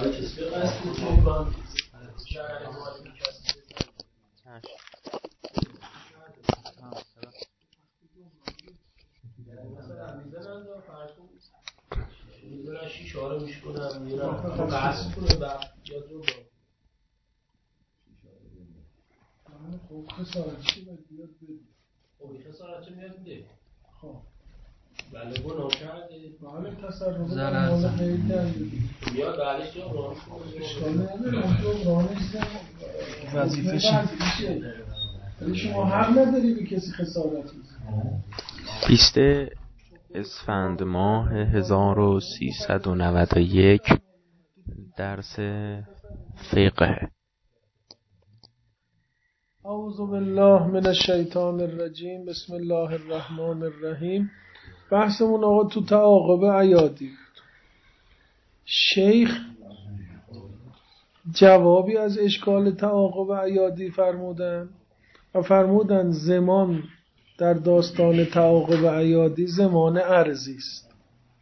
حالا کسی به قصد میکنم میذارن 6 رو میشکنم میرم تو قصد کنه بعد یاد رو خب خسارتشی باید بیاد بده. خب خسارتشی میاد بده. خب بله گناه کرده. بله تصرف در مال غیر کرده. میاد بعدش جبران کنه. اشکال نداره جبرانش وظیفشه. ولی شما حق نداری به کسی خسارت بزنی. 20 اسفند ماه 1391 درس فقه. اعوذ بالله من الشیطان الرجیم. بسم الله الرحمن الرحیم. بحثمون آقا تو تعاقب ایادی بود. شیخ جوابی از اشکال تعاقب ایادی فرمودن و فرمودن زمان در داستان تعاقب ایادی زمان عرضی است.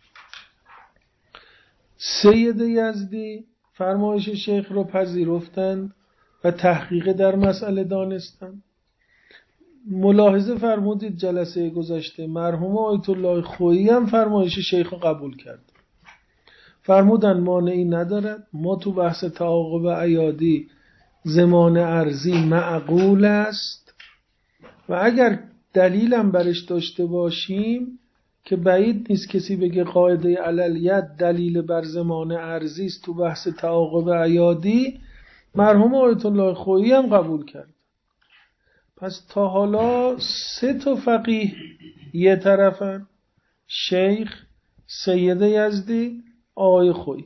سید یزدی فرمایش شیخ رو پذیرفتند و تحقیق در مسئله دانستند. ملاحظه فرمودید جلسه گذشته مرحوم آیت الله خویی هم فرمایش شیخ رو قبول کرد. فرمودن مانعی ندارد، ما تو بحث تعاقب ایادی زمان عرضی معقول است و اگر دلیلم برش داشته باشیم که بعید نیست کسی بگه قاعده عللیت دلیل بر زمان عرضی است تو بحث تعاقب ایادی، مرحوم آیت الله خویی هم قبول کرد. پس تا حالا 3 فقیه یه طرفن، شیخ، سید یزدی، آقای خویی.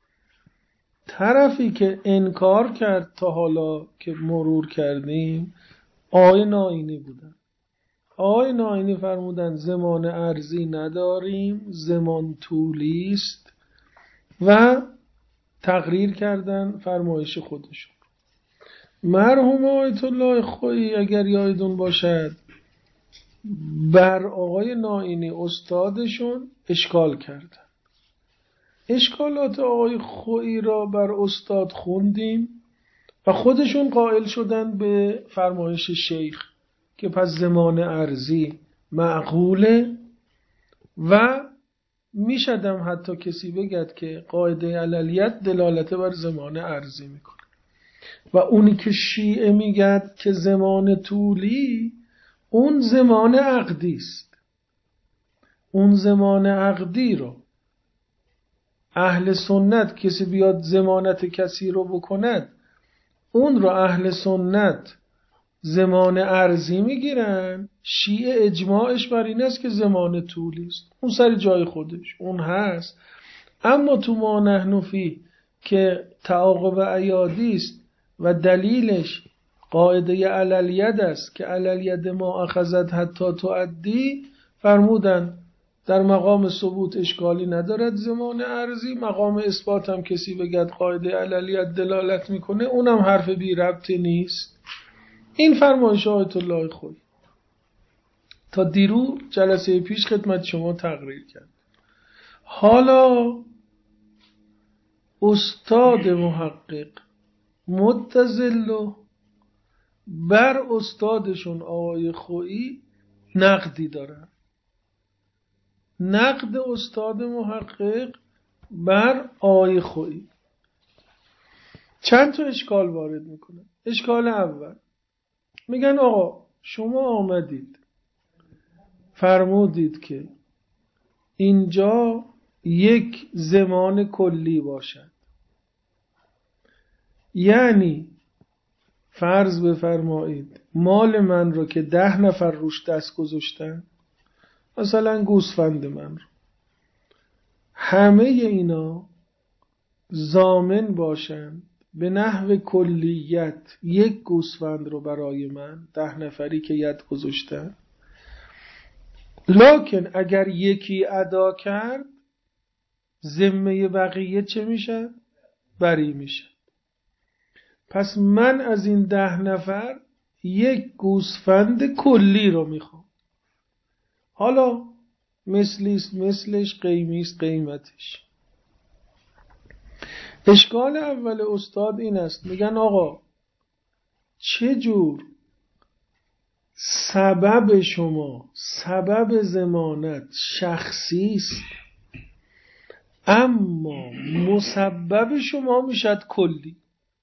طرفی که انکار کرد تا حالا که مرور کردیم آقای ناینی بودن. آقای ناینی فرمودن زمان عرضی نداریم، زمان طولی است و تقریر کردن فرمایش خودشون. مرحوم آیت الله خویی اگر یادتون باشد بر آقای ناینی استادشون اشکال کردن. اشکالات آقای خویی را بر استاد خوندیم و خودشون قائل شدن به فرمایش شیخ که پس زمان عرضی معقوله و میشدم حتی کسی بگد که قاعده عللیت دلالت بر زمان عرضی میکنه و اونی که شیعه میگد که زمان طولی اون زمان عقدی است. اون زمان عقدی رو اهل سنت کسی بیاد ضمانت کسی رو بکند اون رو اهل سنت زمان عرضی میگیرن. شیعه اجماعش بر این است که زمان طولی است. اون سر جای خودش اون هست. اما تو ما نحن فی که تعاقب ایادی است و دلیلش قاعده عللیت است که عللیت ما اخذت حتی تؤدی، فرمودن در مقام ثبوت اشکالی ندارد زمان عرضی، مقام اثبات هم کسی بگد قاعده عللیت دلالت میکنه اونم حرف بی ربطی نیست. این فرمایش آیت الله خویی تا دیرو جلسه پیش خدمت شما تقریر کرد. حالا استاد محقق متزل بر استادشون آقای خویی نقدی دارن. نقد استاد محقق بر آقای خویی چند تا اشکال وارد میکنن. اشکال اول میگن آقا شما آمدید فرمودید که اینجا یک زمان کلی باشد، یعنی فرض بفرمایید مال من رو که 10 نفر روش دست گذاشتن، مثلا گوسفند من رو، همه اینا ضامن باشند به نحو کلیت یک گوسفند رو برای من 10 نفری که ید گذاشتن، لکن اگر یکی ادا کرد ذمه بقیه چه میشه؟ بری میشه. پس من از این 10 نفر یک گوسفند کلی رو میخوام. حالا مثلیست مثلش، قیمیست قیمتش. اشکال اول استاد این است، میگن آقا چه جور سبب شما، سبب ضمانت شخصی است اما مسبب شما میشد کلی.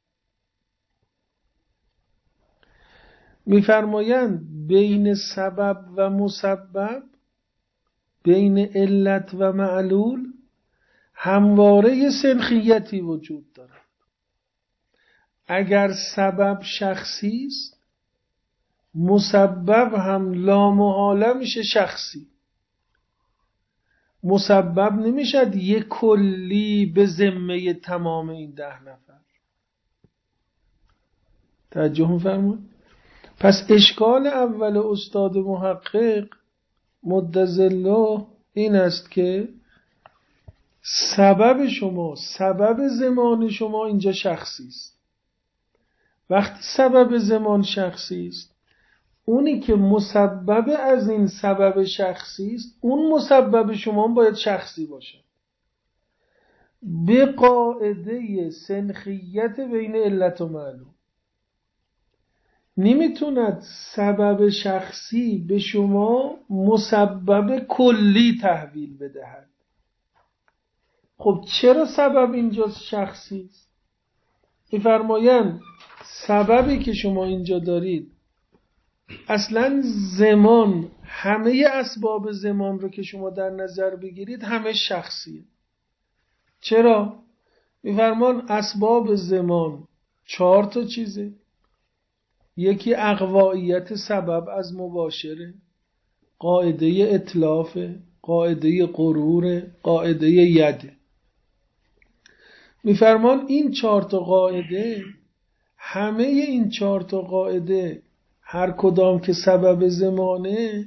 میفرمایند بین سبب و مسبب، بین علت و معلول همواره سنخیتی وجود دارد. اگر سبب شخصی است مسبب هم لامحاله میشه شخصی. مسبب نمیشد یک کلی به ذمه تمام این 10 نفر. توجه می‌فرمایید؟ پس اشکال اول استاد محقق مدظله این است که سبب شما، سبب زمان شما اینجا شخصی است. وقتی سبب زمان شخصی است، اونی که مسبب از این سبب شخصی است، اون مسبب شما باید شخصی باشه. به قاعده سنخیت بین علت و معلوم نمیتوند سبب شخصی به شما مسبب کلی تحویل بدهد. خب چرا سبب اینجا شخصی است؟ می‌فرمایند سببی که شما اینجا دارید، اصلا زمان، همه اسباب زمان رو که شما در نظر بگیرید همه شخصیه. چرا؟ می‌فرمان اسباب زمان 4 تا چیزه. یکی اقوائیت سبب از مباشره، قاعده اتلاف، قاعده غرور، قاعده یده. می‌فرمان این 4 تا قاعده، همه این 4 تا قاعده هر کدام که سبب زمانه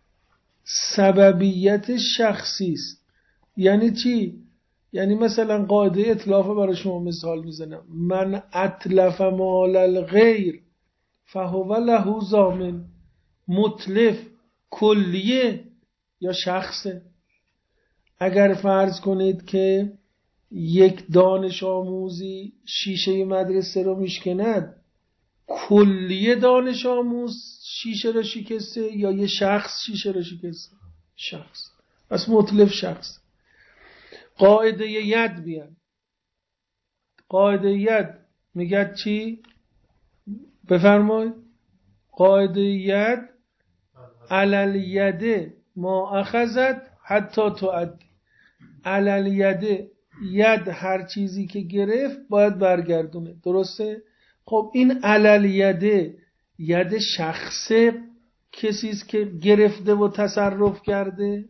سببیت شخصی است. یعنی چی؟ یعنی مثلا قاعده اتلاف برای شما مثال میزنم، من اتلف مال الغیر فهو له ضامن. متلف کلیه یا شخصه؟ اگر فرض کنید که یک دانش آموزی شیشه مدرسه رو میشکند، کلیه دانش آموز شیشه رو شکسته یا یه شخص شیشه رو شکسته؟ شخص. پس متلف شخص. قاعده ید بیان. قاعده ید میگه چی؟ بفرمایید. قاعده ید علل یده ما اخذت حتی تعدی. علل یده، ید هر چیزی که گرفت باید برگردونه. درسته؟ خب این علل یده، ید شخص کسیست که گرفته و تصرف کرده،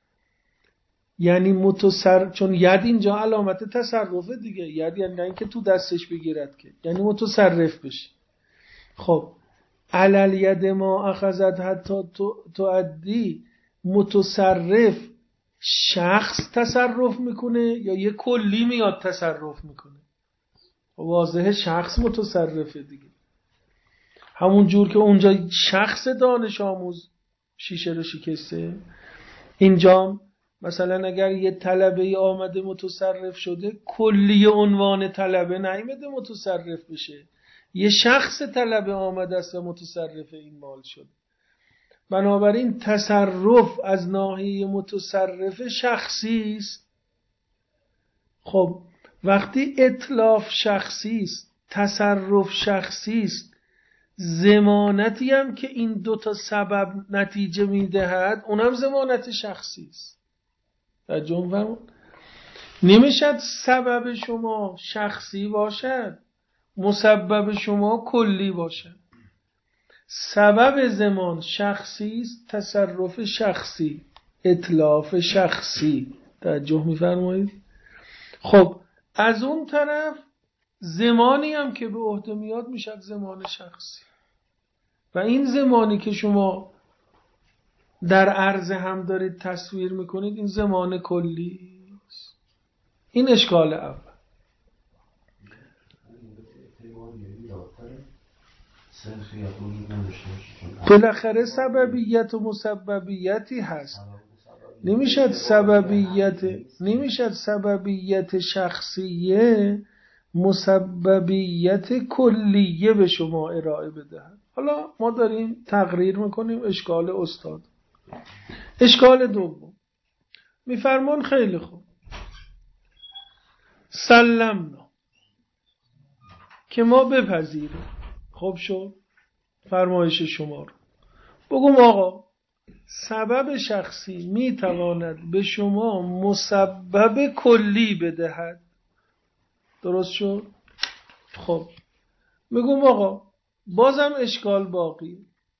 یعنی چون ید اینجا علامت تصرفه دیگه. ید یعنی اینکه تو دستش بگیرد، که یعنی متصرف بشه. خب علل ید ما اخذت حتی تعدی، متصرف شخص تصرف میکنه یا یه کلی میاد تصرف میکنه؟ واضحه شخص متصرفه دیگه. همون جور که اونجا شخص دانش آموز شیشه رو شکسته، اینجا مثلا اگر یه طلبه آمده متصرف شده، کلی عنوان طلبه نیامده متصرف بشه، یه شخص طلبه آمده است و متصرف این مال شد. بنابراین تصرف از ناحیه متصرف شخصی است. خب وقتی اتلاف شخصی است، تصرف شخصی است، ضمانتی هم که این 2 تا سبب نتیجه میدهد اونم ضمانت شخصی است. توجه فرمایید. نمیشد سبب شما شخصی باشد مسبب شما کلی باشد. سبب زمان شخصی است، تصرف شخصی، اتلاف شخصی. توجه می‌فرمایید؟ خب از اون طرف زمانی هم که به عهده میاد میشد زمان شخصی، و این زمانی که شما در عرض هم دارید تصویر میکنید این زمان کلی است. این اشکال اول. بالاخره سببیت و مسببیتی هست. نمیشد سببیت شخصیه مسببیت کلیه به شما ارائه بدهد. حالا ما داریم تقریر میکنیم اشکال استاد. اشکال دوم میفرمان خیلی خوب، سلمنا که ما بپذیریم. خب شد فرمایش شما رو بگم آقا سبب شخصی میتواند به شما مسبب کلی بدهد. درست شد؟ خب میگم آقا بازم اشکال باقی.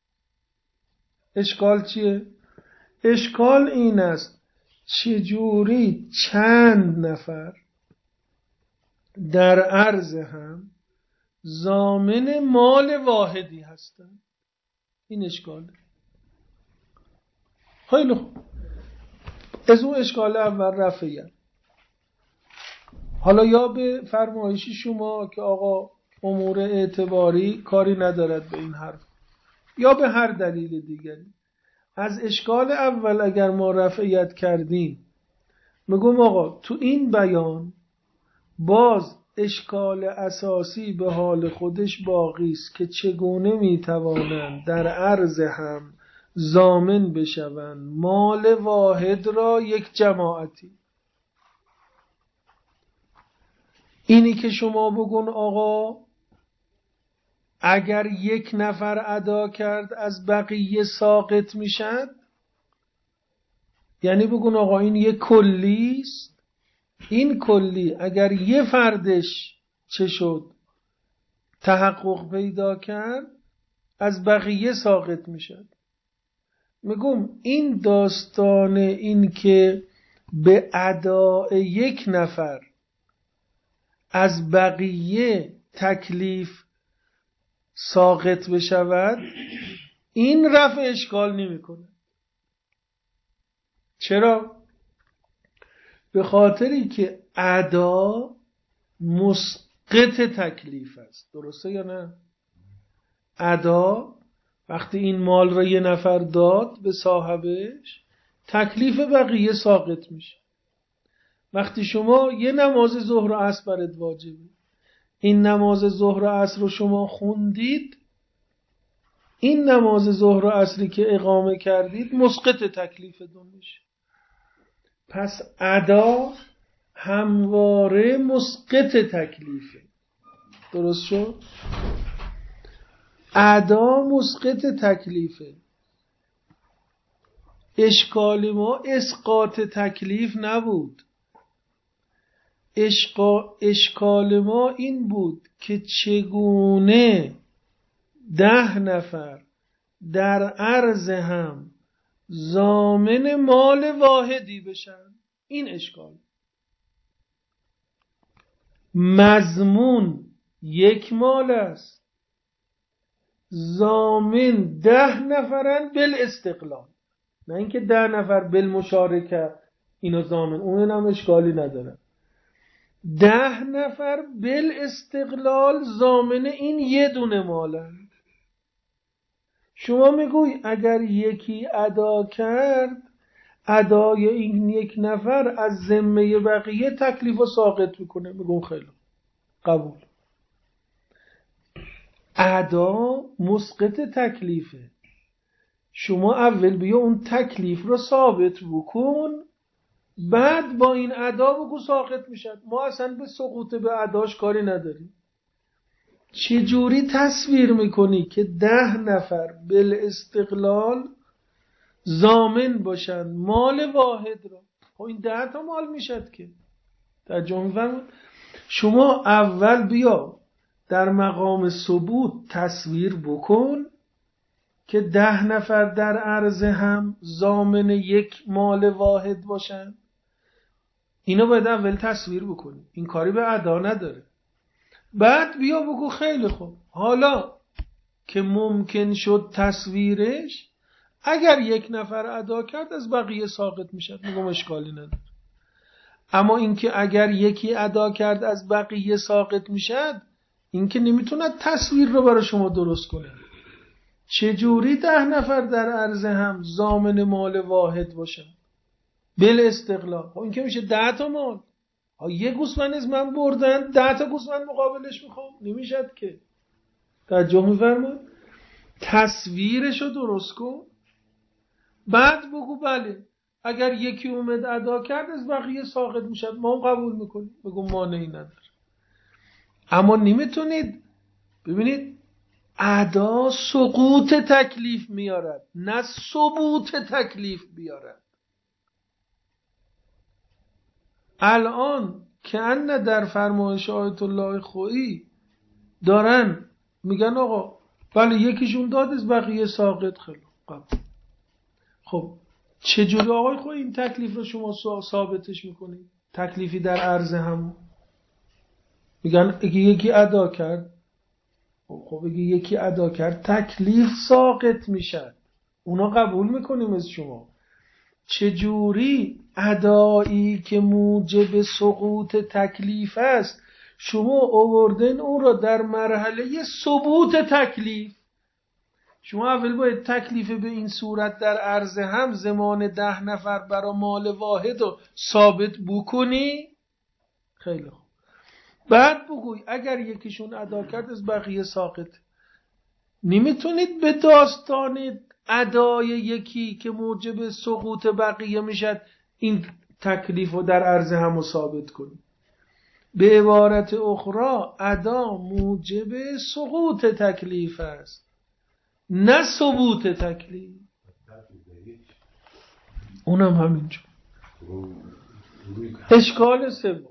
اشکال چیه؟ اشکال این است چجوری چند نفر در عرض هم ضامن مال واحدی هستند. این اشکاله. خیلی خوب، از اون اشکال اول رفعیت. حالا یا به فرمایشی شما که آقا امور اعتباری کاری ندارد به این حرف، یا به هر دلیل دیگری از اشکال اول اگر ما رفعیت کردیم، میگم آقا تو این بیان باز اشکال اساسی به حال خودش باقی است که چگونه میتوانند در عرض هم ضامن بشوند مال واحد را یک جماعتی. اینی که شما بگون آقا اگر یک نفر ادا کرد از بقیه ساقط میشد، یعنی بگون آقا این یک کلی است، این کلی اگر یه فردش چه شد تحقق پیدا کرد از بقیه ساقط میشد. میگم این داستان این که به اداء یک نفر از بقیه تکلیف ساقط بشود این رفع اشکال نمیکنه. چرا؟ به خاطری که ادا مسقط تکلیف است. درسته یا نه؟ ادا وقتی این مال را یه نفر داد به صاحبش تکلیف بقیه ساقط میشه. وقتی شما یه نماز ظهر و عصر برات واجبه، این نماز ظهر و عصر رو شما خوندید، این نماز ظهر و عصری که اقامه کردید مسقط تکلیفتون میشه. پس ادا همواره مسقط تکلیفه. درست شد؟ ادا مسقط تکلیفه. اشکال ما اسقاط تکلیف نبود. اشکال ما این بود که چگونه 10 نفر در عرض هم ضامن مال واحدی بشن. این اشکال. مضمون یک مال است، ضامن 10 نفرن بالاستقلال، نه اینکه 10 نفر بالمشارکه اینو ضامن، اون هم اشکالی نداره. 10 نفر بالاستقلال ضامن این یه دونه مالن. شما میگوی اگر یکی ادا کرد، ادای این یک نفر از ذمه بقیه تکلیف و ساقط میکنه. میگم خیلی قبول. ادا مسقط تکلیفه. شما اول بیا اون تکلیف رو ثابت بکن، بعد با این ادا بگو ساقط میشد. ما اصلا به سقوط به اداش کاری نداریم. چجوری تصویر میکنی که 10 نفر بالاستقلال ضامن باشن مال واحد را؟ خب این 10 تا مال میشد که ترجمه می‌فرمایید. شما اول بیا در مقام ثبوت تصویر بکن که 10 نفر در عرض هم ضامن یک مال واحد باشن. اینو باید اول تصویر بکنی. این کاری به ادا نداره. بعد بیا بگو خیلی خوب، حالا که ممکن شد تصویرش، اگر یک نفر ادا کرد از بقیه ساقط میشد. میگم اشکالی نداره. اما اینکه اگر یکی ادا کرد از بقیه ساقط میشد، اینکه نمیتونه تصویر رو برای شما درست کنه. چجوری 10 نفر در عرض هم ضامن مال واحد باشن بل استقلال؟ خب این که میشه 10 تا مال. یه گوسفند از من بردن 10 تا گوسفند مقابلش میخوام، نمیشد که. توجه می‌فرمایید؟ تصویرشو درست کن، بعد بگو بله اگر یکی اومد ادا کرد از بقیه ساقط میشد، ما هم قبول میکنیم، بگو مانعی نداره. اما نمیتونید ببینید ادا سقوط تکلیف میارد نه ثبوت تکلیف بیارد. الان که ان در فرمایش آیت الله خویی دارن میگن آقا بله یکیشون داد از بقیه ساقط، خیلی قبول. خب چجوری آقای خویی این تکلیف رو شما ثابتش میکنید؟ تکلیفی در عرض هم میگن اگه یکی ادا کرد، خب اگه یکی ادا کرد تکلیف ساقط میشه، اونا قبول میکنیم از شما. چجوری ادایی که موجب سقوط تکلیف است شما آوردن اون را در مرحله ثبوت تکلیف؟ شما اول باید تکلیف به این صورت در عرض هم زمان 10 نفر برای مال واحد رو ثابت بکنی. خیلی خوب، بعد بگوی اگر یکیشون ادا کرد از بقیه ساقط. نمیتونید به داستان ادای یکی که موجب سقوط بقیه میشد این تکلیف رو در عرض هم ثابت کنید. به عبارت اخرى ادا موجب سقوط تکلیف است نه ثبوت تکلیف. اونم همینجور. اشکال سوم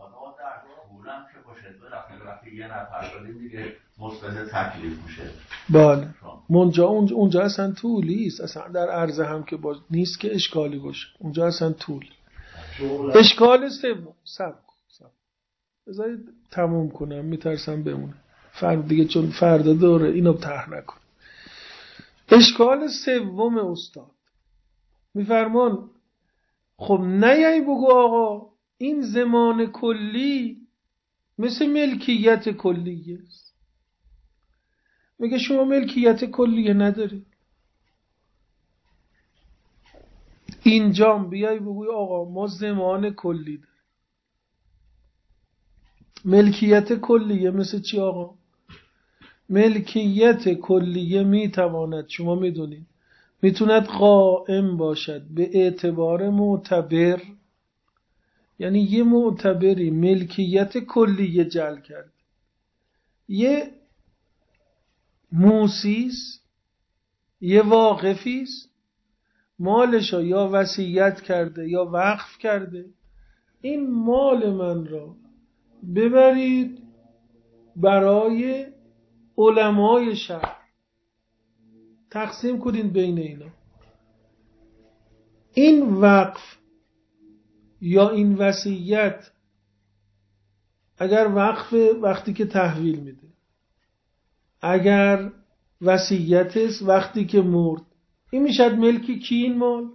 وقتی یه نفر شدیم دیگه مثبت تکلیف میشه. بله اونجا اصلا طولی است، اصلا در عرض هم که باز نیست که اشکالی باشه، اونجا اصلا طول. اشکال سوم بذارید تموم کنم، میترسم بمونه دیگه چون فردا دوره اینو طرح نکن. اشکال سوم استاد میفرمان خب نیایی بگو آقا این زمان کلی مثل ملکیت کلیه است. میگه شما ملکیت کلیه نداری. اینجام بیای بگوی آقا ما زمان کلی داریم. ملکیت کلیه مثل چی آقا؟ ملکیت کلیه میتواند، شما میدونید، میتوند قائم باشد به اعتبار معتبر، یعنی یه معتبری ملکیت کلیه جعل کرد، یه موسیس یه واقفیست مالشو یا وصیت کرده یا وقف کرده، این مال من را ببرید برای علمای شهر تقسیم کنید بین اینا. این وقف یا این وصیت اگر وقف وقتی که تحویل میده، اگر وصیت است وقتی که مرد، این میشد ملکی کی این مال؟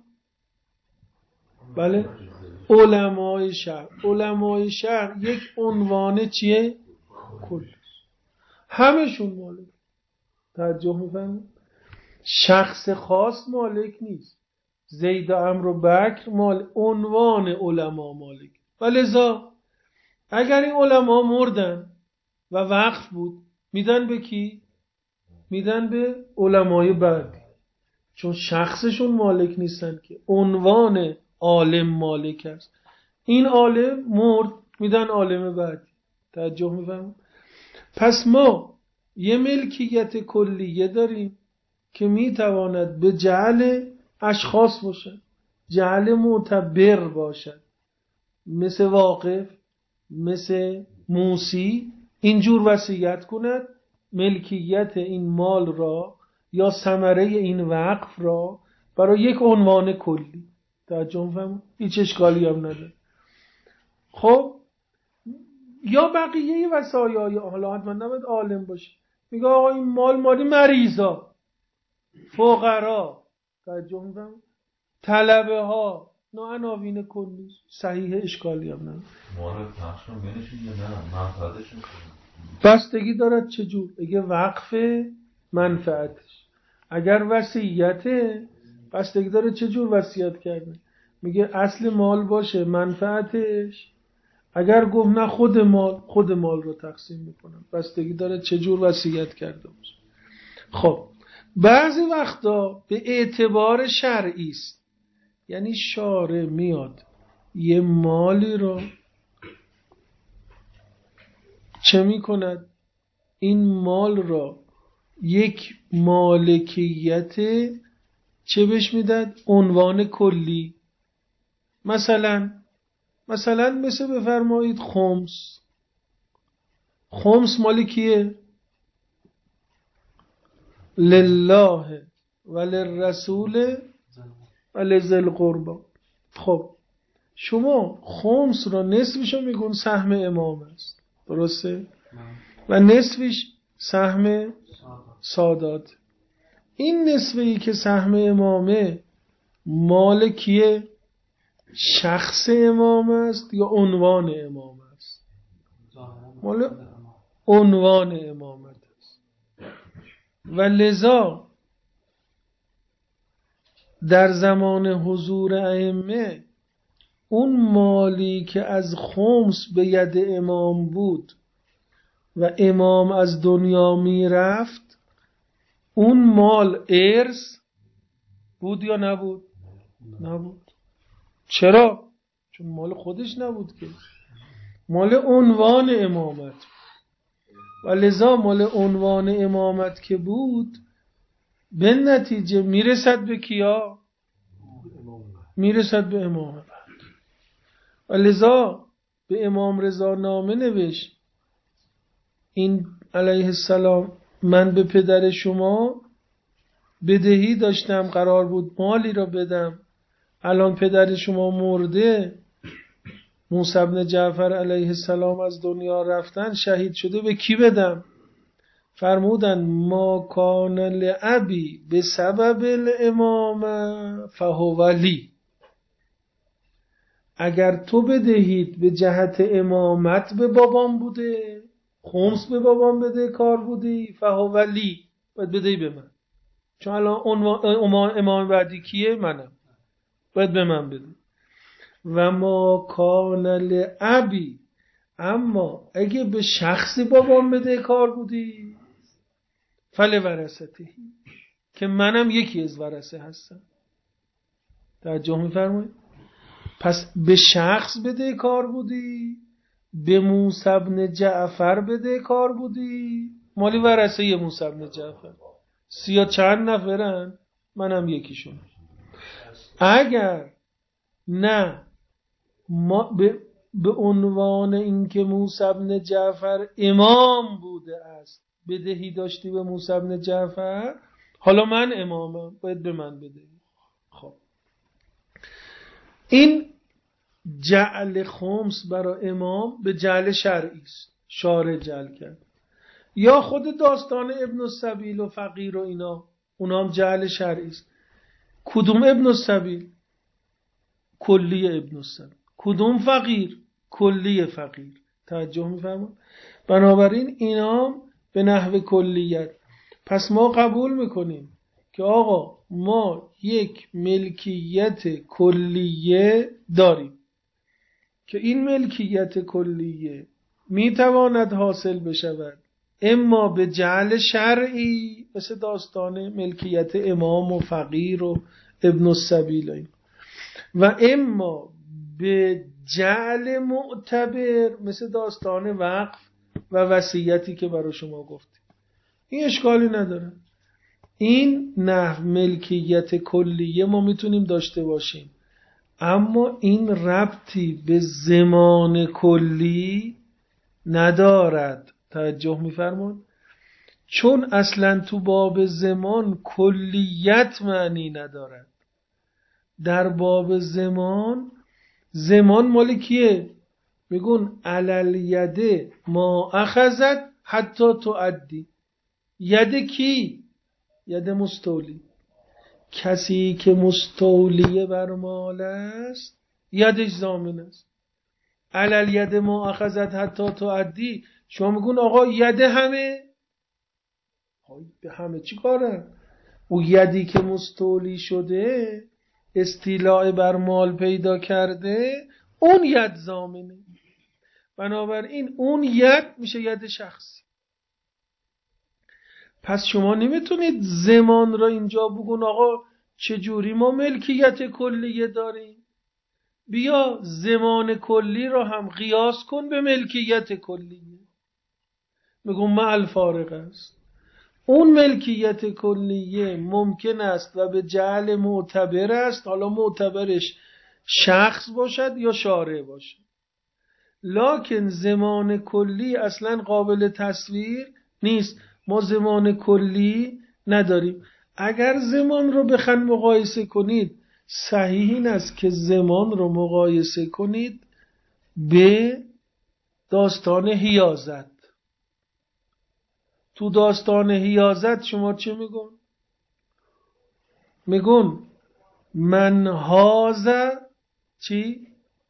بله علمای شهر. علمای شهر یک عنوان چیه؟ کل، همشون مالک. توجه میفهمید؟ شخص خاص مالک نیست. زید و عمرو و بکر عنوان علما مالک. ولذا اگر این علما مردن و وقف بود میدن به کی؟ میدن به علمای بعدی، چون شخصشون مالک نیستن که، عنوان عالم مالک است. این عالم مرد میدن عالم بعدی. توجه میفهمید؟ پس ما یه ملکیت کلیه داریم که میتواند به جعل اشخاص باشد، جعل معتبر باشد، مثل واقف، مثل موسی، اینجور وصیت کند ملکیت این مال را یا ثمره این وقف را برای یک عنوان کلی. توجه می‌فرمایید؟ هیچ اشکالی هم نداره. خب یا بقیه وصایای حالا حتما نباید عالم باشه، میگه آقا این مال مریضا، فقرا، توجه می‌فرمایید، طلبه ها، نه عناوین کلی، صحیح، اشکالی هم نداره. مال تقسیم بینشون نه منفعتشون بستگی دارد چجور. اگه وقف منفعتش، اگر وصیته بستگی داره چجور وصیت کرده. میگه اصل مال باشه منفعتش، اگر گفت نه خود مال رو تقسیم میکنم، بستگی داره چجور وصیت کرده باشه. خب بعضی وقتا به اعتبار شرعی است، یعنی شارع میاد یه مالی رو چه میکند؟ این مال را یک مالکیت چه بهش میداد؟ عنوان کلی. مثلا مثل بفرمایید خمس مال کیه؟ لله و للرسول و لذی القربی. خب شما خمس را نصفشو میگون سهم امام است، درسته؟ و نصفش سهم سادات. این نصفی که سهم امامه مال کیه؟ شخص امام است یا عنوان امام است؟ مال عنوان امامت است. و لذا در زمان حضور ائمه اون مالی که از خمس به ید امام بود و امام از دنیا می رفت، اون مال ارث بود یا نبود؟ نبود. چرا؟ چون مال خودش نبود که، مال عنوان امامت. و لذا مال عنوان امامت که بود، به نتیجه میرسد به کیا؟ میرسد به امام بعد. و لذا به امام رضا نامه نوشت این علیه السلام: من به پدر شما بدهی داشتم، قرار بود مالی را بدم، الان پدر شما مرده، موسی بن جعفر علیه السلام از دنیا رفتن، شهید شده، به کی بدم؟ فرمودن ما کان لعبی به سبب الامامه فهو لی. اگر تو بدهید به جهت امامت به بابام بوده، خمس به بابام بده کار بودی، فهو لی، باید بدهی به من، چون الان امام بعدی کیه؟ منم، باید به من بده. و ما کان لعبی، اما اگه به شخصی بابام بده کار بودی، فل ورثته، که منم یکی از ورثه هستم. توجه می‌فرمایید؟ پس به شخص بده کار بودی، به موسی بن جعفر بده کار بودی، مالی ورثه موسی بن جعفر 30 چند نفرن، منم یکیشون. اگر نه ما به عنوان اینکه موسی بن جعفر امام بوده است بدهی داشتی به موسی بن جعفر، حالا من امامم، باید به من بدهی. خب این جعل خمس برای امام به جعل شرعی است، شارع جعل کرد. یا خود داستان ابن السبیل و فقیر و اینا، اونا هم جعل شرعی است. کدوم ابن السبیل؟ کلی ابن السبیل. کدوم فقیر؟ کلی فقیر. توجه می‌فرمایید؟ بنابراین اینا به نحو کلیت. پس ما قبول میکنیم که آقا ما یک ملکیت کلیه داریم که این ملکیت کلیه میتواند حاصل بشود اما به جعل شرعی، مثل داستان ملکیت امام و فقیر و ابن السبیل، و اما به جعل معتبر، مثل داستان وقف و وصیتی که برای شما گفتیم. این اشکالی نداره. این نحو ملکیت کلیه ما میتونیم داشته باشیم، اما این ربطی به زمان کلی ندارد. توجه می‌فرمایید؟ چون اصلا تو باب زمان کلیت معنی ندارد. در باب زمان مال کیه؟ میگون علل یده ما اخذت حتی تؤدی. ید کی؟ ید مستولی. کسی که مستولی بر مال است یدش ضامن است. علل ید ما اخذت حتی تؤدی، شما میگون آقا ید همه، به همه چی کاره؟ او یدی که مستولی شده، استیلاء بر مال پیدا کرده، اون ید ضامنه. بنابراین اون ید میشه ید شخصی. پس شما نمیتونید زمان را اینجا بگون آقا چجوری ما ملکیت کلیه داریم، بیا زمان کلی را هم قیاس کن به ملکیت کلیه. میگم مع الفارق است. اون ملکیت کلیه ممکن است و به جعل معتبر است، حالا معتبرش شخص باشد یا شارع باشد، لکن زمان کلی اصلا قابل تصویر نیست. ما زمان کلی نداریم. اگر زمان رو بخواید مقایسه کنید، صحیح این است که زمان رو مقایسه کنید به داستان حیازت. تو داستان حیازت شما چه میگون؟ میگون من هازه چی؟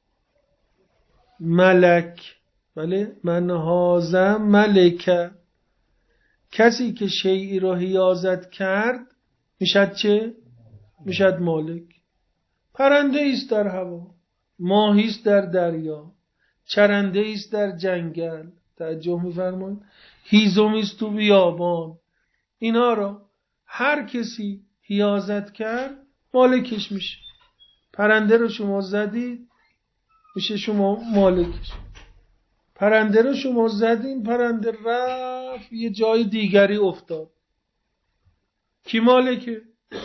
ملک. بله، من هازه ملکه. کسی که شیئی را حیازت کرد میشد چه؟ میشد مالک. پرنده ایست در هوا، ماهی است در دریا، چرنده ایست در جنگل، توجه می‌فرمایید، هیزمی است تو بیابان. اینا را هر کسی حیازت کرد مالکش میشه. پرنده رو شما زدید میشه شما مالکش. پرنده رو شما زدین، پرنده رفت یه جای دیگری افتاد، کی مالکه؟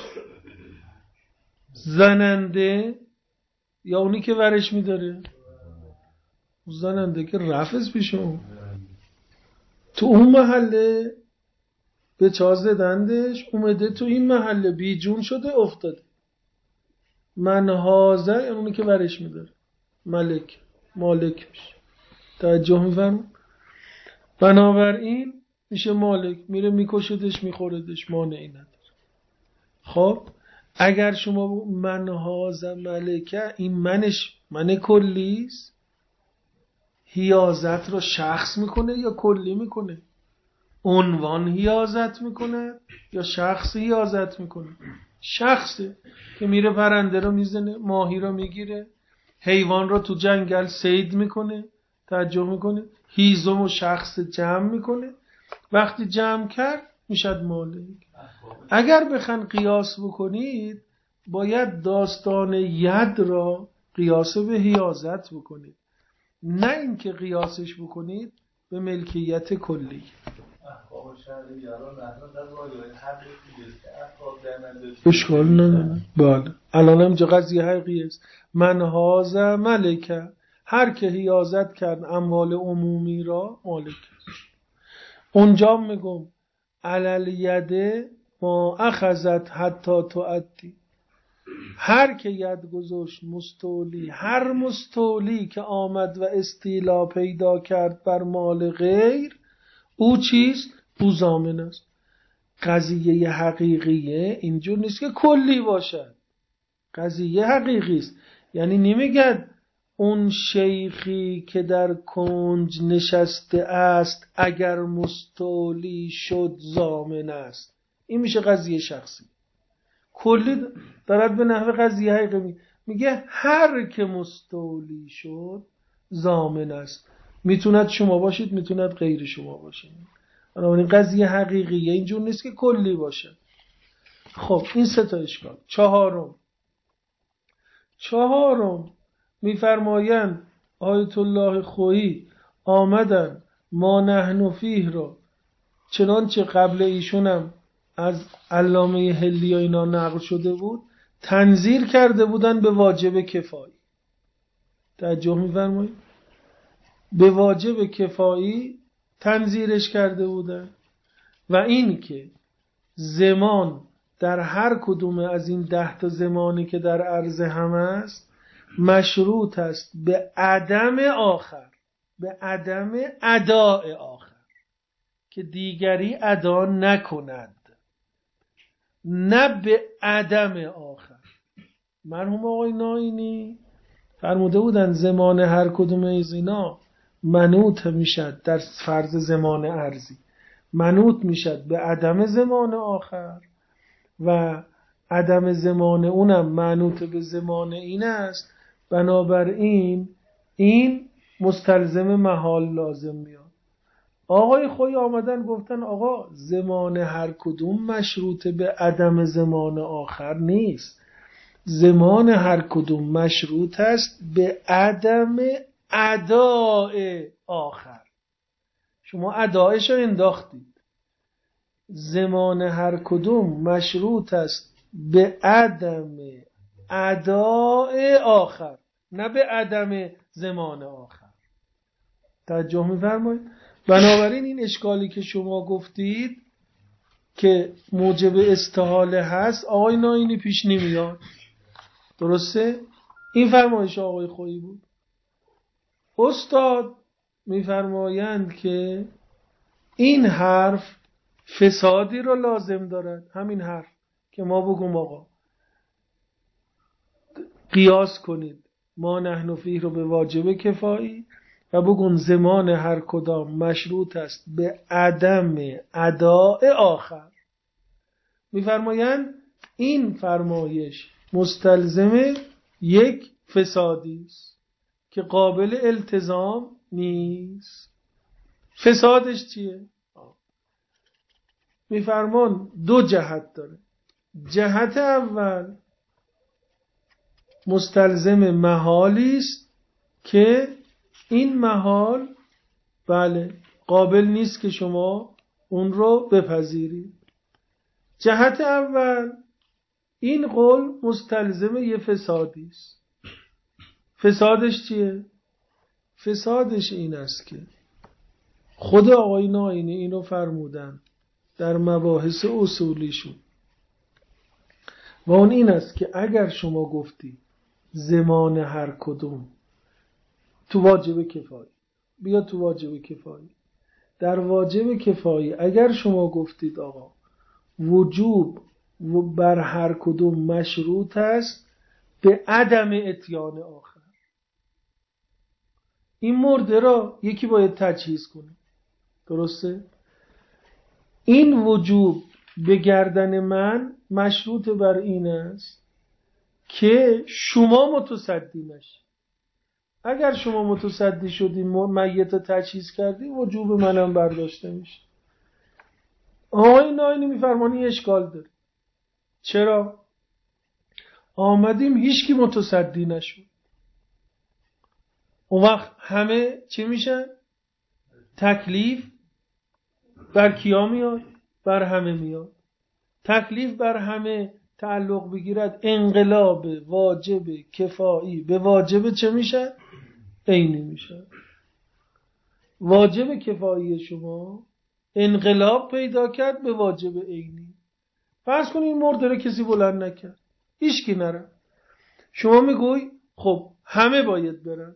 زننده یا اونی که ورش میداره؟ زننده که رفت پیش اون. تو اون محله به چا زدندش، اومده تو این محله بیجون شده افتاده. من هازه اونی که ورش میداره مالک میشه. توجه میفرم؟ بنابراین میشه مالک، میره میکشدش میخوردش، مانعی نداره. خب اگر شما من هازه ملکه، این منش من کلیست، حیازت رو شخص میکنه یا کلی میکنه؟ عنوان حیازت میکنه یا شخص حیازت میکنه؟ شخصه که میره پرنده رو میزنه، ماهی رو میگیره، حیوان رو تو جنگل صید میکنه. توجه میکنه؟ هیزم و شخص جمع میکنه، وقتی جمع کرد میشد مالک. اگر بخواید قیاس بکنید باید داستان ید را قیاس به حیازت بکنید، نه اینکه قیاسش بکنید به ملکیت کلی. اشکال نداره. بله الان هم قضیه حقیقی است. من هازه ملکه، هر که حیازت کرد اموال عمومی را مالک. اونجا میگم علل یده ما اخذت حتی تؤدی، هر که ید گذاشت مستولی، هر مستولی که آمد و استیلا پیدا کرد بر مال غیر، او چیست؟ او ضامن است. قضیه حقیقیه اینجور نیست که کلی باشد، قضیه حقیقی است. یعنی نمیگد اون شیخی که در کنج نشسته است اگر مستولی شد ضامن است. این میشه قضیه شخصی. کلی دارد به نحو قضیه حقیقی میگه هر که مستولی شد ضامن است. میتوند شما باشید، میتوند غیر شما باشید. بنابراین قضیه حقیقیه، اینجور نیست که کلی باشه. خب این سه تا اشکال. چهارم میفرمایند آیت الله خویی آمدن ما نحن فیه رو، چنانچه قبل ایشونم از علامه هلی و اینا نقل شده بود، تنظیر کرده بودن به واجب کفایی. توجه می‌فرمایید؟ به واجب کفایی تنظیرش کرده بودن. و این که زمان در هر کدوم از این 10 تا زمانی که در عرض هم است مشروط است به عدم آخر، به عدم اداء آخر، که دیگری ادا نکند، نه به عدم آخر. مرحوم آقای ناینی فرموده بودن زمان هر کدوم از اینا منوط میشد در فرض زمان ارضی، منوط میشد به عدم زمان آخر و عدم زمان اونم منوط به زمان این است. بنابراین این مستلزم محال لازم میاد. آقای خویی آمدن گفتن آقا زمان هر کدوم مشروط به عدم زمان آخر نیست. زمان هر کدوم مشروط است به عدم اداء آخر. شما ادایش رو انداختید. زمان هر کدوم مشروط است به عدم اداء آخر، نه به عدم زمان آخر. توجه می‌فرمایید؟ بنابراین این اشکالی که شما گفتید که موجب استحاله هست آقای ناینی پیش نمیاد. درسته؟ این فرمایش آقای خویی بود. استاد میفرمایند که این حرف فسادی رو لازم دارد. همین حرف که ما بگم آقا قیاس کنید ما نحن فیه رو به واجب کفایی و بگون زمان هر کدام مشروط است به عدم اداء آخر. میفرمایند این فرمایش مستلزم یک فسادی است که قابل التزام نیست. فسادش چیه؟ میفرمان دو جهت داره. جهت اول مستلزم محالی است که این محال بله قابل نیست که شما اون رو بپذیرید. جهت اول این قول مستلزم یه فسادی است. فسادش چیه؟ فسادش این است که خود آقای ناینی اینو فرمودن در مباحث اصولیشون و اون این است که اگر شما گفتی زمان هر کدوم تو واجب کفایی، بیا تو واجب کفایی، در واجب کفایی اگر شما گفتید آقا وجوب و بر هر کدوم مشروط است به عدم اتیان آخر، این مرده را یکی باید تجهیز کنه. درسته؟ این وجوب به گردن من مشروط بر این است که شما متصدی نشی. اگر شما متصدی شدی میت تجهیز کردی وجوب منم برداشته میشه. آقای ناینی میفرمانی اشکال داره. چرا؟ آمدیم هیچکی متصدی نشد. اون وقت همه چی میشن؟ تکلیف بر کیا میاد؟ بر همه میاد. تکلیف بر همه تعلق بگیرد انقلاب واجب کفایی به واجب چه میشه؟ عینی میشه. واجب کفایی شما انقلاب پیدا کرد به واجب عینی. فرض کنید این مرده رو کسی بلند نکرد، هیچکی نره. شما میگوی خب همه باید برن.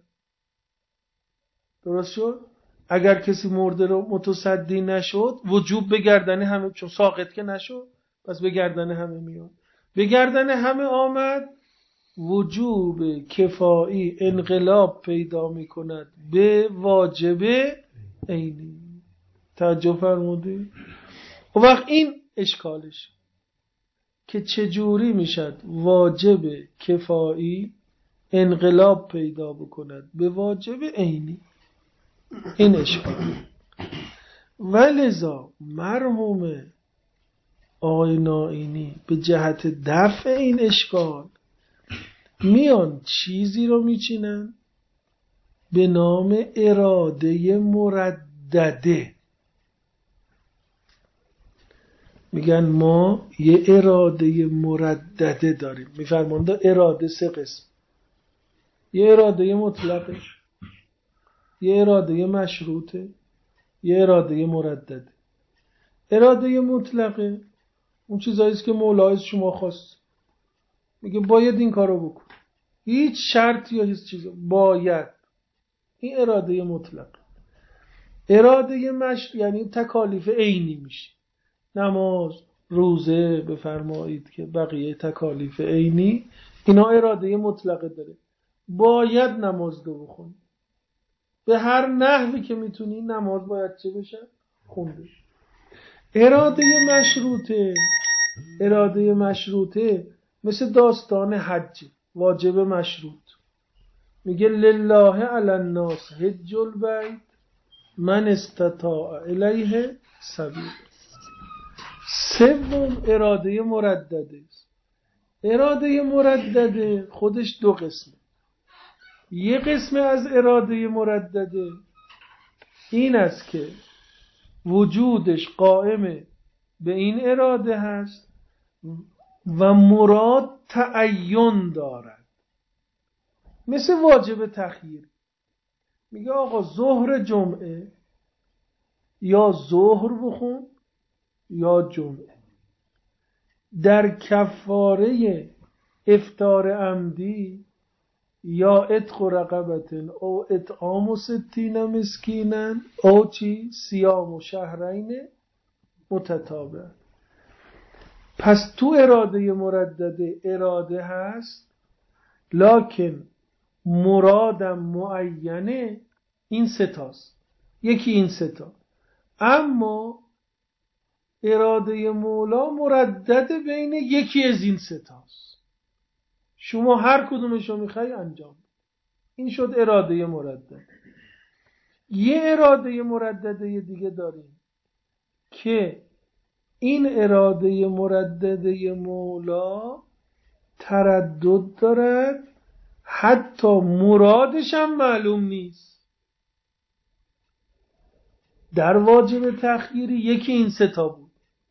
درست شد؟ اگر کسی مرده رو متصدی نشد وجوب به گردن همه، چون ساقط که نشد پس به گردن همه میاد. به گردن همه آمد، وجوب کفایی انقلاب پیدا میکند به واجب عینی. توجه فرمودی؟ و وقت این اشکالش که چجوری میشد واجب کفایی انقلاب پیدا بکند به واجب عینی، این اشکال. ولذا مرحوم آقای ناینی به جهت دفع این اشکال میان چیزی رو میچینن به نام اراده مردده. میگن ما یه اراده مردده داریم. میفرمانده اراده سه قسم: یه اراده مطلقه، یه اراده مشروطه، یه اراده مردده. اراده مطلقه اون چیزاییست که مولا از شما خواست، میگه باید این کارو بکن، هیچ شرط یا هیچ چیز، باید. این اراده مطلق. اراده یعنی تکالیف عینی میشه. نماز، روزه بفرمایید که بقیه تکالیف عینی اینا اراده مطلقه داره. باید نماز رو بخونی، به هر نحوی که میتونی نماز باید چه بشه؟ خونده. اراده مشروطه مثل داستان حج، واجب مشروط. میگه لله علی الناس حج البیت من استطاع الیه سبیل. سوم اراده مردده است. اراده مردده خودش دو قسمه. یه قسم از اراده مردده این است که وجودش قائم به این اراده هست و مراد تعین دارد. مثل واجب تخییر. میگه آقا ظهر جمعه یا ظهر بخون یا جمعه. در کفاره افطار عمدی یا عتق رقبت او اطعام 60 مسکینا او چی صیام شهرین متتابع. پس تو اراده مردده اراده هست لکن مرادم معینه این ستاست. یکی این ستا. اما اراده مولا مردد بین یکی از این ستاست. شما هر کدومشو میخوای انجام. این شد اراده مردد. یه اراده مردده دیگه داریم که این اراده مردده مولا تردد دارد، حتی مرادش هم معلوم نیست. در واجب تخییری یکی این ستا بود.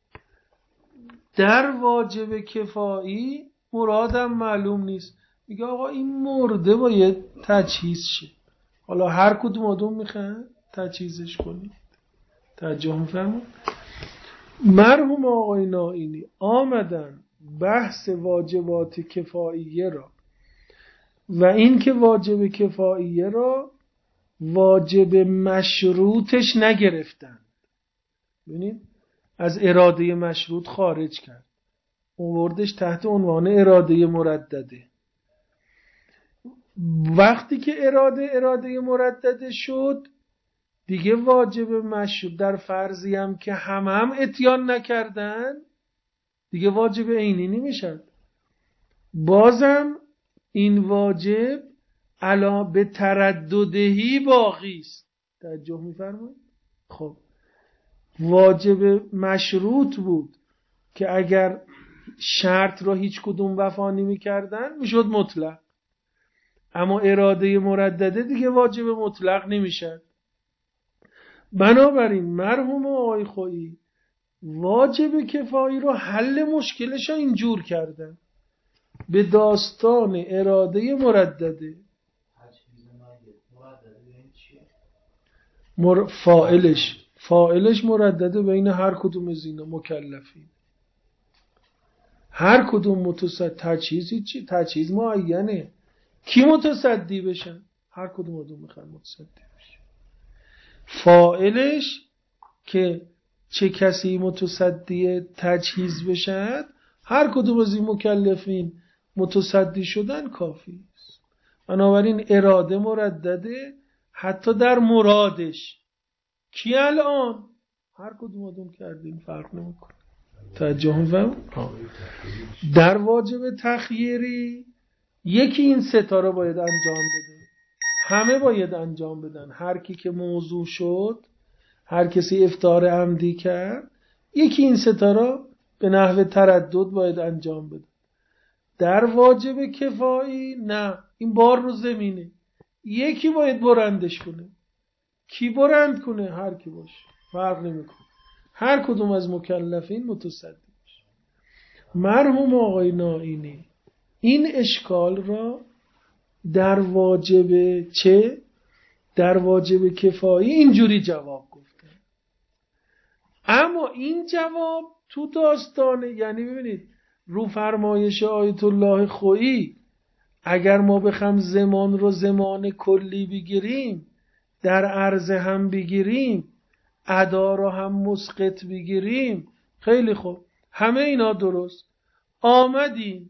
در واجب کفایی مرادم معلوم نیست. میگه آقا این مرده باید تجهیز شه. حالا هر کدوم میخواد تجهیزش کنید. توجه می‌فرمایید؟ مرحوم آقای نائینی آمدن بحث واجبات کفاییه را و این که واجب کفاییه را واجب مشروطش نگرفتن. ببینید از اراده مشروط خارج کرد، آوردش تحت عنوان اراده مردده. وقتی که اراده مردده شد دیگه واجب مشروط در فرضی هم که هم اتیان نکردن دیگه واجب عینی نمیشد. بازم این واجب علا به ترددهی باقی است. توجه می‌فرمایید؟ خب واجب مشروط بود که اگر شرط را هیچ کدوم وفا نمی‌کردن میشد مطلق. اما اراده مردده دیگه واجب مطلق نمیشد. بنابراین مرحوم آقای خویی واجب کفایی رو حل مشکلش رو اینجور کردن به داستان اراده مردده. فاعلش مردده بین هر کدوم از اینا مکلفین. هر کدوم تجهیز معینه. کی متصدی بشن؟ هر کدوم میخوان متصدی بشن. فاعلش که چه کسی متصدی تجهیز بشد، هر کدوم از این مکلفین متصدی شدن کافی است. بنابراین اراده مردده حتی در مرادش. کی الان؟ هر کدوم کردیم فرق نمیکنه. توجه می‌فرمایید؟ در واجب تخییری یکی این ستاره باید انجام بده. همه باید انجام بدن. هر کی که موضوع شد، هر کسی افطار عمدی کرد، یکی این ستاره به نحو تردد باید انجام بده. در واجب کفایی نه، این بار رو زمینه. یکی باید برندش کنه. کی برند کنه؟ هر کی باشه، فرق نمیکنه. هر کدوم از مکلفین متصدی باشه. مرحوم آقای نائینی این اشکال را در واجب در واجب کفایی اینجوری جواب گفته. اما این جواب تو داستانه، یعنی ببینید رو فرمایش آیت الله خویی اگر ما بخوام زمان رو زمان کلی بگیریم، در عرض هم بگیریم، ادا رو هم مسقط بگیریم، خیلی خوب، همه اینا درست. آمدیم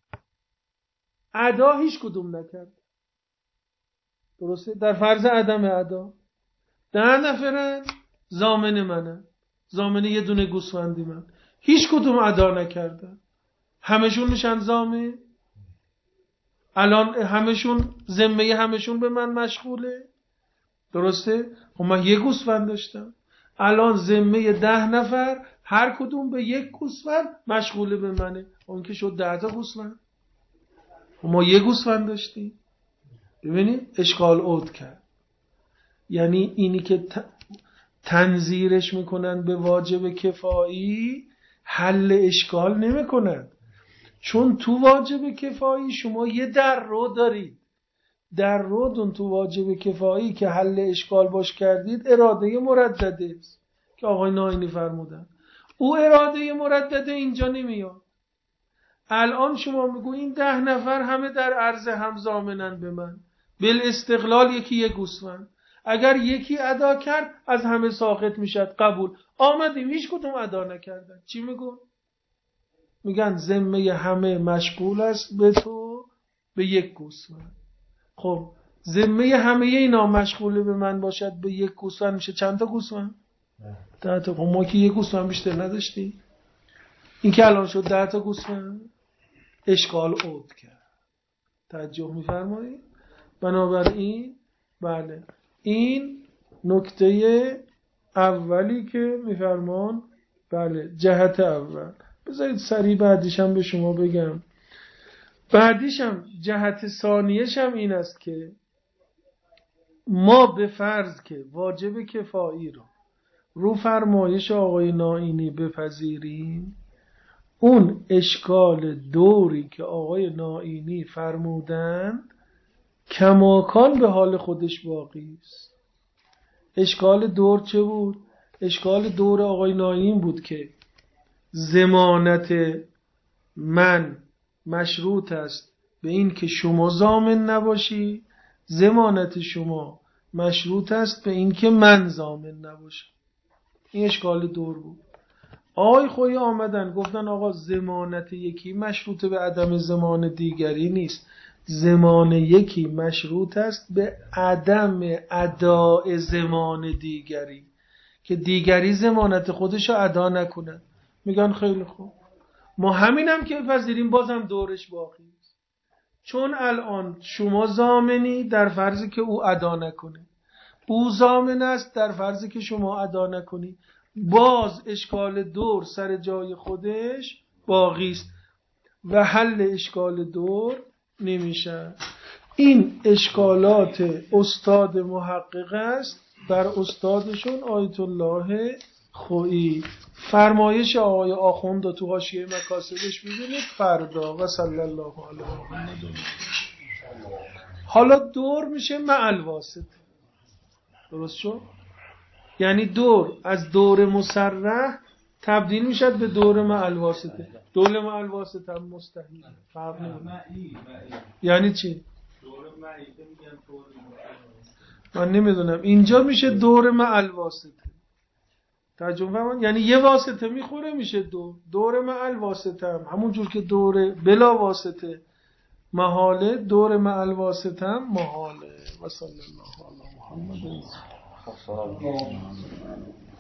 ادا هیچ کدوم نکرد، درسته؟ در فرض عدم ادا 10 نفرن، ضامن منن، ضامن یه دونه گوسفندی من، هیچ کدوم ادا نکردن، همشون میشن ضامن؟ الان همشون ذمه همشون به من مشغوله، درسته؟ خب من یک گوسفند داشتم، الان ذمه 10 نفر هر کدوم به یک گوسفند مشغوله به منه، اون که شد 10 تا گوسفند. ما یک گوسفند داشتیم. ببینید اشکال عود کرد. یعنی اینی که تنظیرش میکنن به واجب کفایی حل اشکال نمیکنن، چون تو واجب کفایی شما یه در رو دارید، در رو تو واجب کفایی که حل اشکال باش کردید اراده مردده است که آقای ناینی فرمودن. او اراده مردده اینجا نمیاد. الان شما میگو این 10 نفر همه در عرض هم ضامنن به من، بالاستقلال یکی یک گوسفند، اگر یکی ادا کرد از همه ساقط میشد، قبول. آمدیم هیچ کدوم ادا نکردن، چی میگن؟ میگن ذمه همه مشغول است به تو به یک گوسفند. خب ذمه همه اینا مشغول به من باشد به یک گوسفند میشه چند تا گوسفند؟ 10 تا. خب ما که یک گوسفند بیشتر نداشتیم، این که الان شد 10 تا گوسفند اشکال عود کرد. توجه میفرمایید؟ بنابراین بله این نکته اولی که میفرمان، بله جهت اول. بذارید سریع بعدیش هم به شما بگم. بعدیش هم جهت ثانیش هم این است که ما به فرض که واجب کفایی رو فرمایش آقای ناینی بپذیریم، اون اشکال دوری که آقای ناینی فرمودن کماکان به حال خودش باقی است. اشکال دور چه بود؟ اشکال دور آقای ناینی بود که ضمانت من مشروط است به این که شما ضامن نباشی، ضمانت شما مشروط است به این که من ضامن نباشم. این اشکال دور بود. آقای خویی آمدن گفتن آقا ضمانت یکی مشروط به عدم ضمان دیگری نیست، ضمان یکی مشروط است به عدم اداء ضمان دیگری، که دیگری ضمانت خودش رو ادا نکنه. میگن خیلی خوب، ما همینم که بپذیریم بازم دورش باقی است، چون الان شما ضامنی در فرضی که او ادا نکنه، او ضامن است در فرضی که شما ادا نکنی، باز اشکال دور سر جای خودش باقی است و حل اشکال دور نمیشه. این اشکالات استاد محقق است بر استادشون آیت الله خویی. فرمایش آقای آخوند تو حاشیه مکاسبش می‌بینید فردا. و صلی الله علی محمد. حالا دور میشه مع الواسطه، درست شد؟ یعنی دور از دور مصرح تبدیل میشد به دور مع الواسطه. دور مع الواسطه هم مستحیل، فرق نمیکنه. یعنی چی؟ دور معی که میگن دور، من نمیدونم. اینجا میشه دور مع الواسطه. ترجمه فرمان یعنی یه واسطه میخوره میشه دور مع الواسطه هم همون جور که دور بلا واسطه محاله، دور مع الواسطه هم محاله. و صلی الله علی محمد.